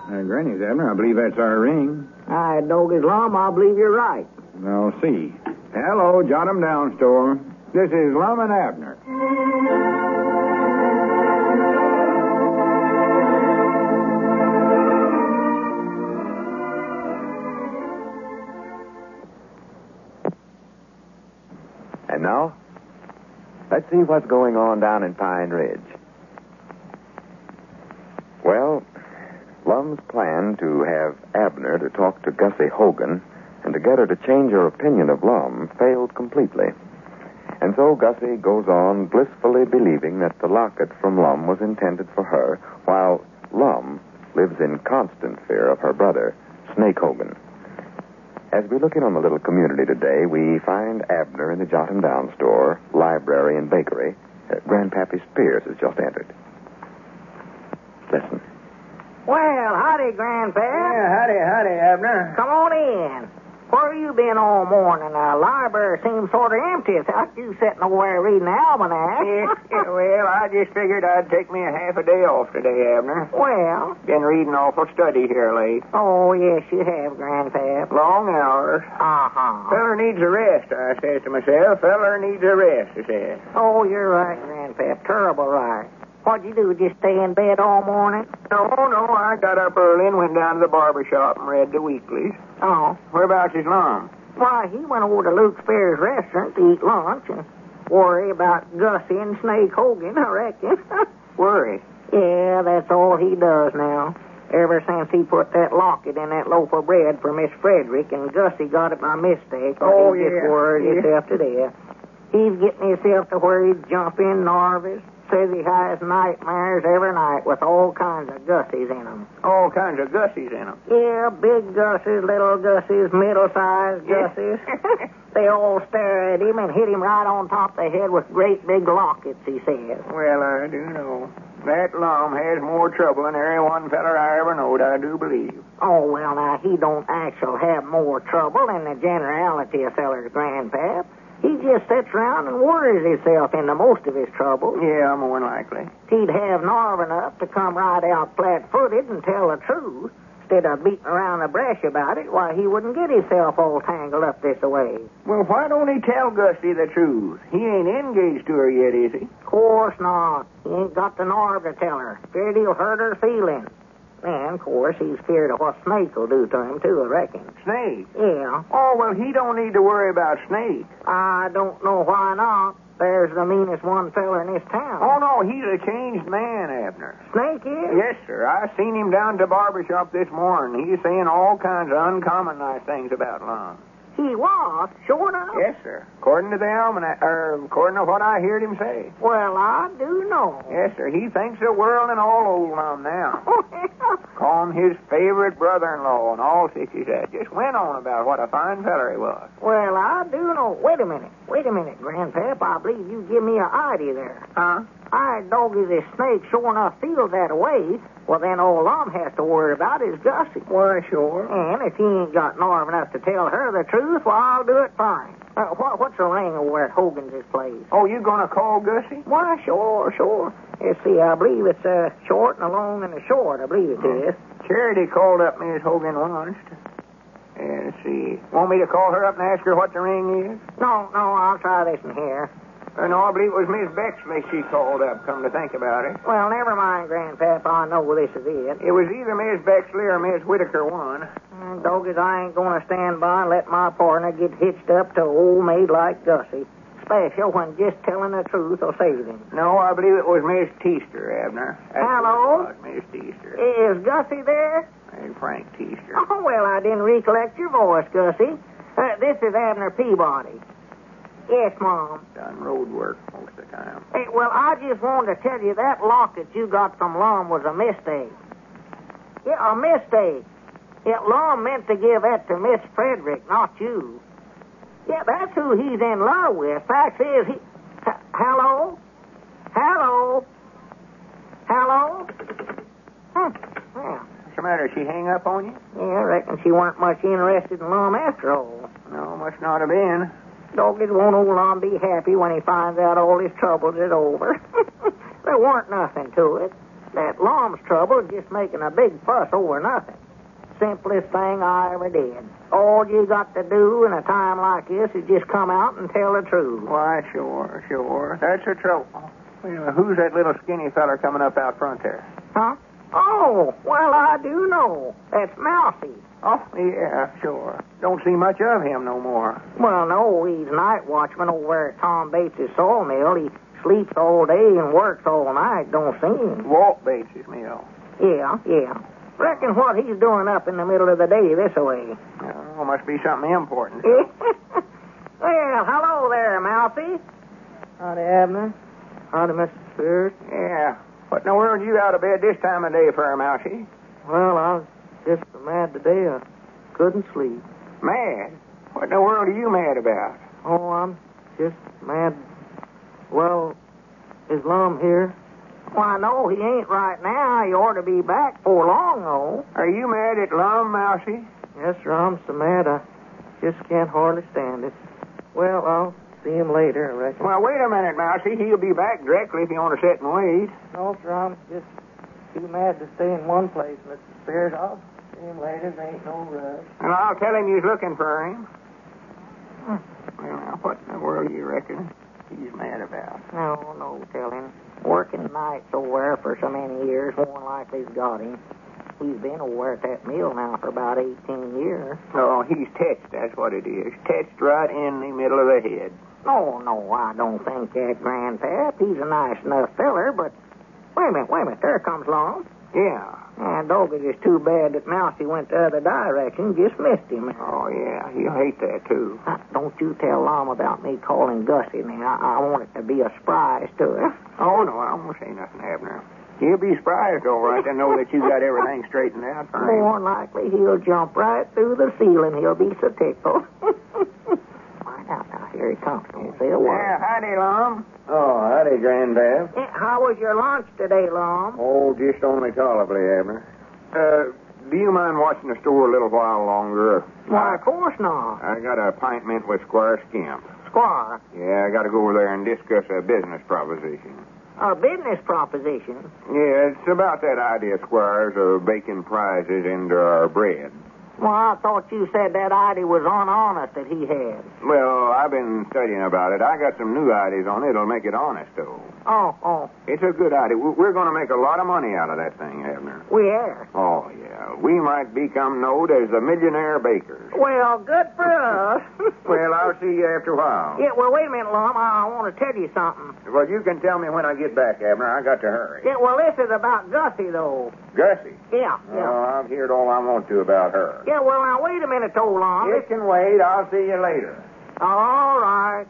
Granny's, Abner. I believe that's our ring. Doggy's Lum, I believe you're right. I'll see. Hello, Jot 'em Down store. This is Lum and Abner. And now, let's see what's going on down in Pine Ridge. Well, Lum's plan to have Abner to talk to Gussie Hogan and to get her to change her opinion of Lum failed completely. And so Gussie goes on blissfully believing that the locket from Lum was intended for her, while Lum lives in constant fear of her brother, Snake Hogan. As we look in on the little community today, we find Abner in the Jot 'em Down store, library, and bakery. Grandpappy Spears has just entered. Listen. Well, howdy, Grandpa. Yeah, howdy, Abner. Come on in. Where you been all morning? The library seems sort of empty. I thought you sitting over there reading the almanac. Well, I just figured I'd take me a half a day off today, Abner. Well? Been reading awful study here late. Oh, yes, you have, Grandpa. Long hours. Uh-huh. Feller needs a rest, I says to myself. Feller needs a rest, I says. Oh, you're right, Grandpa. Terrible right. What'd you do? Just stay in bed all morning? No, I got up early and went down to the barber shop and read the weeklies. Oh. Whereabouts is Lum? Why, he went over to Luke Spears' restaurant to eat lunch and worry about Gussie and Snake Hogan, I reckon. Worry? Yeah, that's all he does now. Ever since he put that locket in that loaf of bread for Miss Frederick and Gussie got it by mistake. Oh, he just worried himself to death. He's getting himself to where he'd jump in nervous. Says he has nightmares every night with all kinds of Gussies in them. All kinds of Gussies in them? Yeah, big Gussies, little Gussies, middle-sized Gussies. They all stare at him and hit him right on top of the head with great big lockets, he says. Well, I do know. That Lum has more trouble than every one feller I ever knowed, I do believe. Oh, well, now, he don't actually have more trouble than the generality of fellers, Grandpap. He just sits around and worries himself into most of his trouble. Yeah, more than likely. He'd have nerve enough to come right out flat-footed and tell the truth. Instead of beating around the brush about it, why, he wouldn't get himself all tangled up this way. Well, why don't he tell Gussie the truth? He ain't engaged to her yet, is he? Of course not. He ain't got the nerve to tell her. Feared he'll hurt her feelings. And, of course, he's feared of what Snake will do to him, too, I reckon. Snake? Yeah. Oh, well, he don't need to worry about Snake. I don't know why not. There's the meanest one feller in this town. Oh, no, he's a changed man, Abner. Snake is? Yes, sir. I seen him down at the barber shop this morning. He's saying all kinds of uncommon nice things about Lum. He was? Sure enough? Yes, sir. According to the almanac, according to what I heard him say. Well, I do know. Yes, sir. He thinks the world and all old Lum now. Call him his favorite brother-in-law and all such as that. Just went on about what a fine feller he was. Well, I do know. Wait a minute, Grandpap. I believe you give me an idea there. Huh? I doggy this Snake sure enough feels that way. Well, then all Lum has to worry about is Gussie. Why, sure. And if he ain't got nerve enough to tell her the truth, well, I'll do it fine. What's the ring over at Hogan's place? Oh, you gonna call Gussie? Why, sure. Let's see, I believe it's short and a long and a short, I believe it is. Charity called up Miss Hogan once. Let's see. Want me to call her up and ask her what the ring is? No, I'll try this in here. No, I believe it was Miss Bexley she called up, come to think about it. Well, never mind, Grandpap. I know this is it. It was either Miss Bexley or Miss Whitaker one. Doggies, I ain't going to stand by and let my partner get hitched up to an old maid like Gussie. Special when just telling the truth will save him. No, I believe it was Miss Teaster, Abner. Hello? Miss Teaster. Is Gussie there? Hey, Frank Teaster. Oh, well, I didn't recollect your voice, Gussie. This is Abner Peabody. Yes, Mom. Done road work most of the time. Hey, well, I just wanted to tell you that locket you got from Lum was a mistake. Yeah, a mistake. Yeah, Lum meant to give that to Miss Frederick, not you. Yeah, that's who he's in love with. Fact is, he... Hello? Hello? Yeah. What's the matter? She hang up on you? Yeah, I reckon she weren't much interested in Lum after all. No, must not have been. Doggies won't old Lum be happy when he finds out all his troubles is over. There weren't nothing to it. That Lum's trouble is just making a big fuss over nothing. Simplest thing I ever did. All you got to do in a time like this is just come out and tell the truth. Why, sure. That's the trouble. Well, who's that little skinny feller coming up out front there? Huh? Oh, well, I do know. That's Mousy. Oh, yeah, sure. Don't see much of him no more. Well, no, he's night watchman over at Tom Bates' sawmill. He sleeps all day and works all night. Don't see him. Walt Bates' mill. Yeah. Reckon what he's doing up in the middle of the day this way. Oh, must be something important. Well, hello there, Mousy. Howdy, Abner. Howdy, Mr. Spears. Yeah. What in the world you out of bed this time of day for, Mousy? Well, I was just so mad today I couldn't sleep. Mad? What in the world are you mad about? Oh, I'm just mad. Well, is Lum here? Why, no, he ain't right now. He ought to be back before long, though. Are you mad at Lum, Mousy? Yes, sir, I'm so mad I just can't hardly stand it. Well, I'll see him later, I reckon. Well, wait a minute, Mousy. He'll be back directly if you want to sit and wait. No, sir, I'm just too mad to stay in one place, Mr. Spears. I'll see him later. There ain't no rush. And I'll tell him you're looking for him. Well, now, what in the world do you reckon he's mad about? No, tell him. Working nights over there for so many years, more than likely he's got him. He's been over at that mill now for about 18 years. Oh, he's touched, that's what it is. Touched right in the middle of the head. No, I don't think that, Grandpap. He's a nice enough feller, but... Wait a minute. There comes Lum. Yeah. And dog, it is too bad that Mousy went the other direction. Just missed him. Oh, yeah. He'll hate that, too. Don't you tell Lum about me calling Gussie now. I want it to be a surprise to her. Oh, no, I won't say nothing, Abner. He'll be surprised, all right, to know that you got everything straightened out for him. More likely he'll jump right through the ceiling. He'll be so tickled. Now, here he comes. Don't say a word. Yeah, howdy, Lum. Oh, howdy, Grandad. How was your lunch today, Lum? Oh, just only tolerably, Abner. Do you mind watching the store a little while longer? Why, of course not. I got an appointment with Squire Skimp. Squire? Yeah, I got to go over there and discuss a business proposition. A business proposition? Yeah, it's about that idea, Squires, of baking prizes into our bread. Well, I thought you said that idea was honest that he had. Well, I've been studying about it. I got some new ideas on it. It'll make it honest, though. Oh. It's a good idea. We're going to make a lot of money out of that thing, Abner. We are? Oh, yeah. We might become known as the millionaire bakers. Well, good for us. Well, I'll see you after a while. Yeah, well, wait a minute, Lum. I want to tell you something. Well, you can tell me when I get back, Abner. I got to hurry. Yeah, well, this is about Gussie, though. Gussie? Yeah. Oh, I've heard all I want to about her. Yeah, well, now, wait a minute, though, Lum. It can wait. I'll see you later. All right.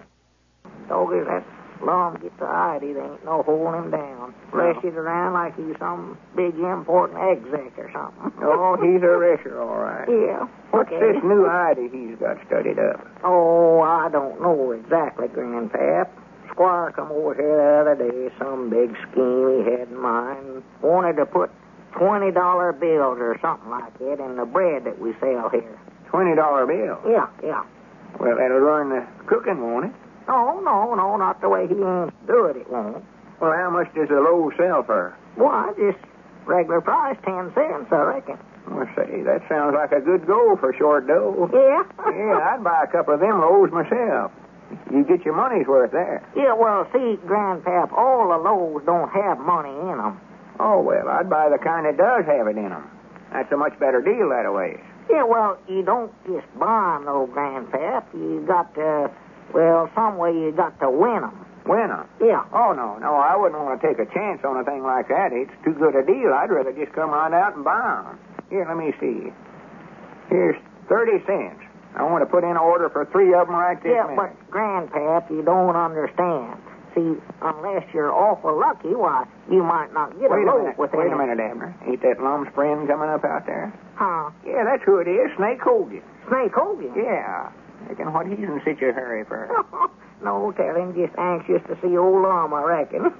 Doggy, that Lum gets the idea. There ain't no holding him down. Rushes around like he's some big important exec or something. Oh, he's a rusher, all right. Yeah. What's Okay. this new idea he's got studied up? Oh, I don't know exactly, Grandpap. Squire come over here the other day, some big scheme he had in mind. Wanted to put $20 bills or something like that in the bread that we sell here. $20 bill? Yeah. Well, that'll run the cooking, won't it? No, not the way he aims to do it won't. Well, how much does a loaf sell for? Why, just regular price, 10 cents, I reckon. Well, say, that sounds like a good goal for short dough. Yeah? Yeah, I'd buy a couple of them loaves myself. You get your money's worth there. Yeah, well, see, Grandpap, all the loaves don't have money in them. Oh, well, I'd buy the kind that does have it in them. That's a much better deal that way. Yeah, well, you don't just buy them, though, Grandpap. You got to, some way you got to win them. Win them? Yeah. Oh, no, I wouldn't want to take a chance on a thing like that. It's too good a deal. I'd rather just come right out and buy them. Here, let me see. Here's 30 cents. I want to put in an order for 3 of them right this minute. But, Grandpap, you don't understand. See, unless you're awful lucky, why, you might not get a loaf with Wait a minute, Abner. Ain't that Lum's friend coming up out there? Huh? Yeah, that's who it is, Snake Hogan. Snake Hogan? Yeah. Reckon what he's in such a hurry for? No, tell him just anxious to see old Lum, I reckon.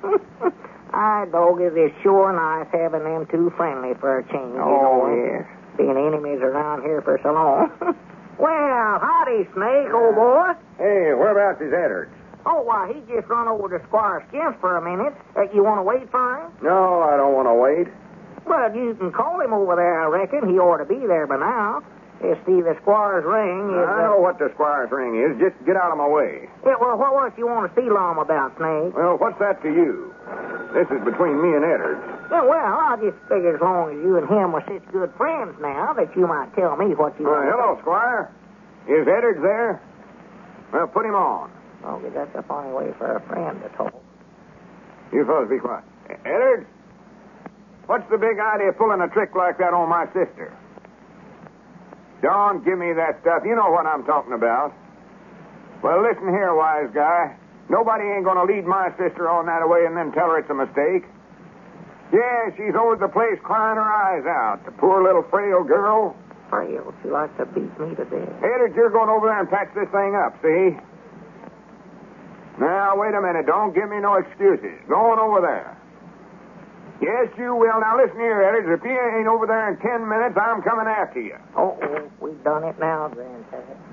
Dog, it is sure nice having them two friendly for a change. Oh, yes. Being enemies around here for so long. Well, howdy, Snake, old boy. Hey, whereabouts is Edwards? Oh, why, he just run over to Squire Skim's for a minute. You want to wait for him? No, I don't want to wait. Well, you can call him over there, I reckon. He ought to be there by now. See, the Squire's ring is... I know what the squire's ring is. Just get out of my way. Yeah, well, what was you want to see Lum about, Snake? Well, what's that to you? This is between me and Eddard. Yeah, well, I just figured as long as you and him were such good friends now that you might tell me what you want. Hello, Squire. Is Eddard there? Well, put him on. Okay, that's a funny way for a friend to talk. You fellas be quiet. Eddard? What's the big idea of pulling a trick like that on my sister? Don't give me that stuff. You know what I'm talking about. Well, listen here, wise guy. Nobody ain't going to lead my sister on that way and then tell her it's a mistake. Yeah, she's over at the place crying her eyes out. The poor little frail girl. Frail? She likes to beat me to death. Eddard, you're going over there and patch this thing up, see? Now, wait a minute. Don't give me no excuses. Going over there. Yes, you will. Now, listen here, Eddard. If you ain't over there in 10 minutes, I'm coming after you. Oh, we've done it now, Grandfather.